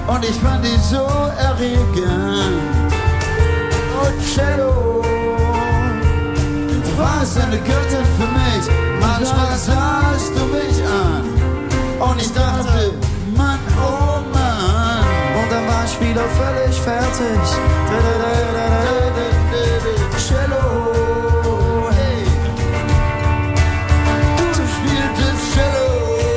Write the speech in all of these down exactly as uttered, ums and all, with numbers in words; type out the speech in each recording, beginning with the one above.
und ich fand ihn so erregend. Oh Cello, du warst eine Göttin für mich. Manchmal sahst du mich an und ich dachte, Mann, oh Mann. Und dann war ich wieder völlig fertig. Cello, hey, du spieltest Cello,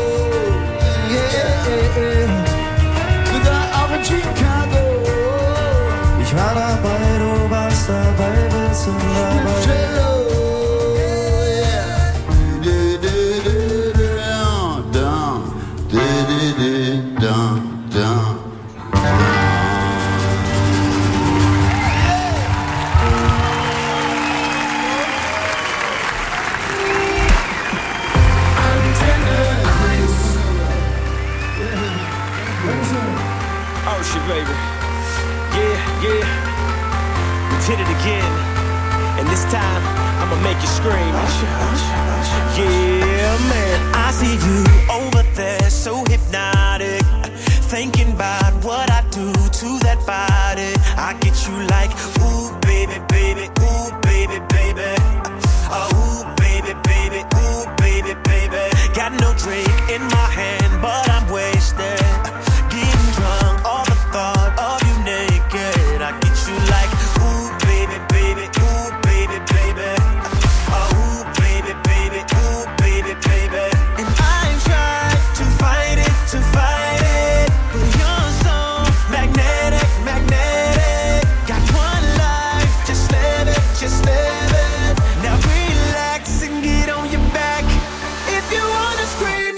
yeah, yeah, yeah. Sogar auch in Chicago. Ich war dabei, du warst dabei, willst du dabei? Cello. Baby, yeah, yeah, we did it again, and this time I'ma make you scream. Yeah, man, I see you over there, so hypnotic, thinking about what I do to that body. I get you like, ooh, baby, baby, ooh, baby, baby, oh, ooh, baby, baby, ooh, baby, baby. Got no drink in my hand, but I'm wasted, getting drunk. All the thought of you naked, I get you like, ooh, baby, baby, ooh, baby, baby, oh, ooh, baby, baby, ooh, baby, baby. And I tried to fight it, to fight it, but you're so magnetic, magnetic. Got one life, just live it, just live it. Now relax and get on your back. If you wanna scream,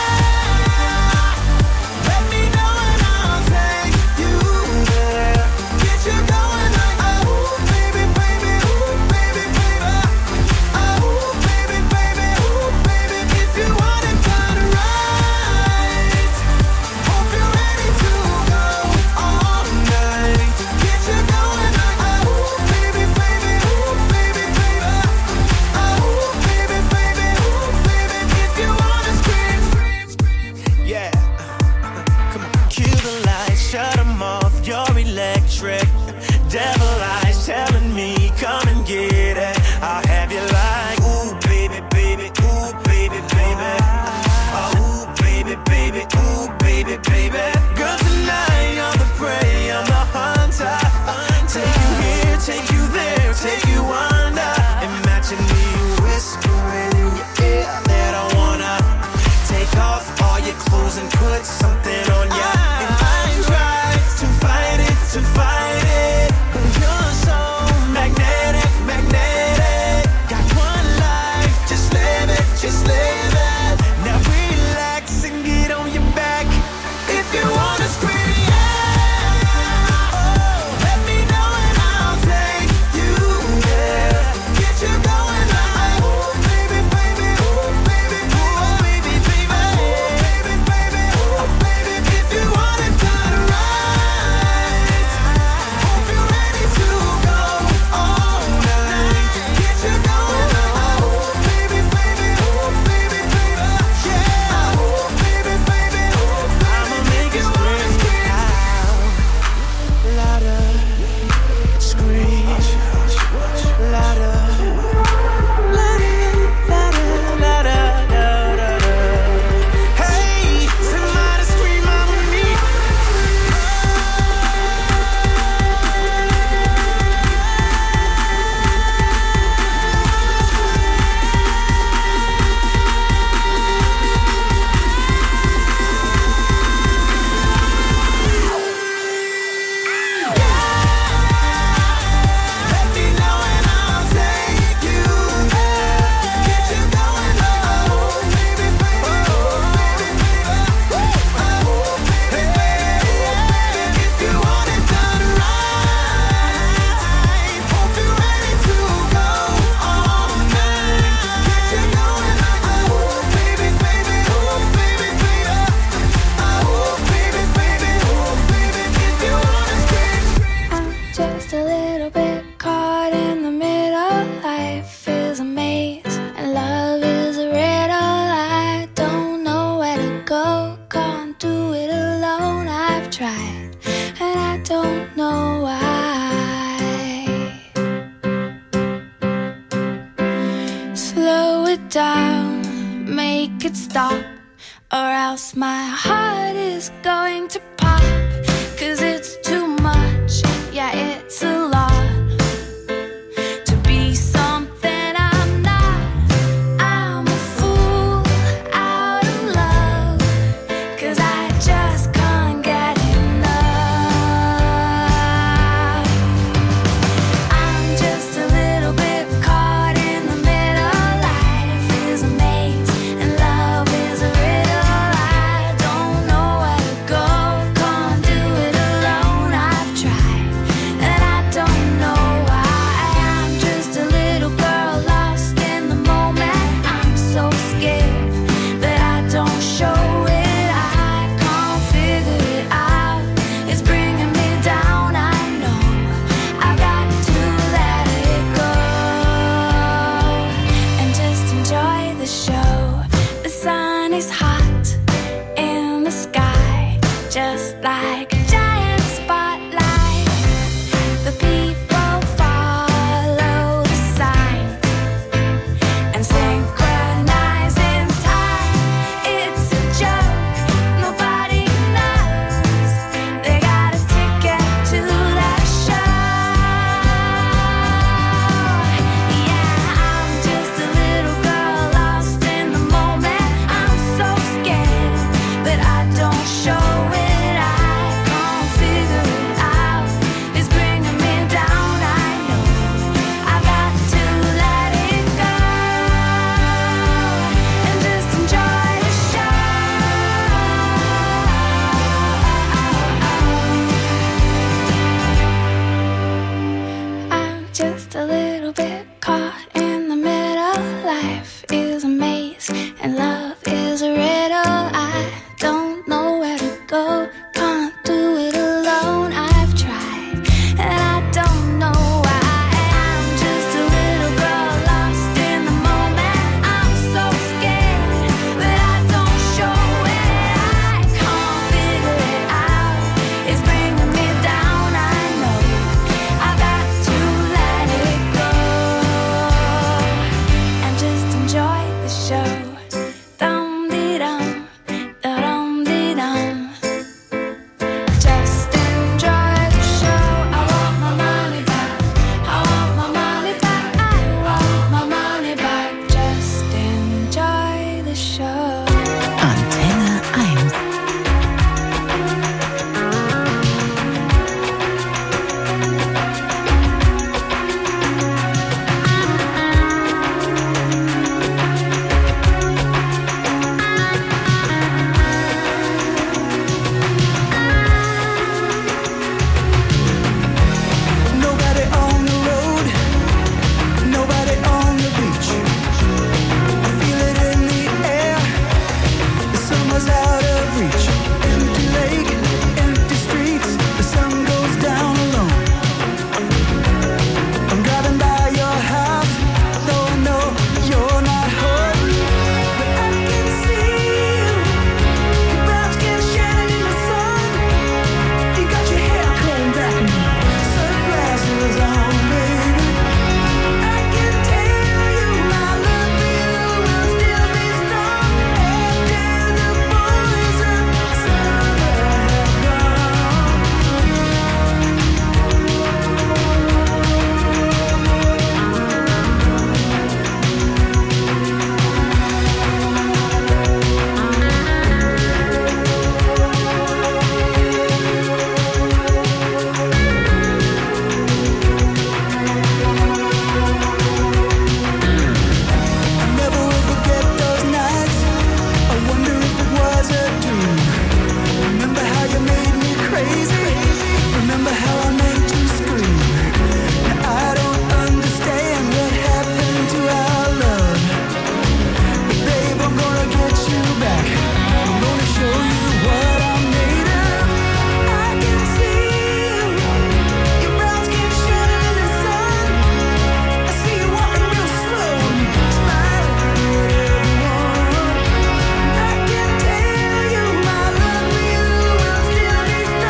yeah, let me know and I'll take you there. Get you going like, oh, baby, baby, ooh, baby, baby, oh, baby, baby, ooh, baby. If you want it done right, hope you're ready to go all night. Get you going like, oh, baby, baby, ooh, baby, baby, oh, baby, baby, ooh, baby. If you wanna scream, scream, scream, yeah. Come on, kill the lights, shut 'em off. You're electric. Devil eyes telling me, come and get it. I'll have you like, ooh, baby, baby, ooh, baby, baby. Oh, ooh, baby, baby, ooh, baby, baby. Girl, tonight you're the prey, I'm the hunter. Take you here, take you there, take you under. Imagine me whispering in your ear that I wanna take off all your clothes and put something on ya. And I tried to fight it, to fight it, but you're so magnetic, magnetic. Got one life, just live it, just live it. Now relax and get on your back. If you wanna scream, yeah, oh, let me know and I'll take you there. Get you going like, oh, baby, baby, oh, baby, oh, baby, baby, oh, baby, baby, oh, baby. or else my heart is going to pop. Cause it's too much, yeah, it's a lot to be something I'm not. I'm a fool out of love, cause I just can't get enough. I'm just a little bit caught in the middle. Life is a maze and love is a riddle. I don't know where to go, can't do it alone. I've tried and I don't know why. I'm just a little girl lost in the moment. I'm so scared that I don't show it. I can't figure it out, it's bringing me down. I know I've got to let it go and just enjoy the show. The sun is hot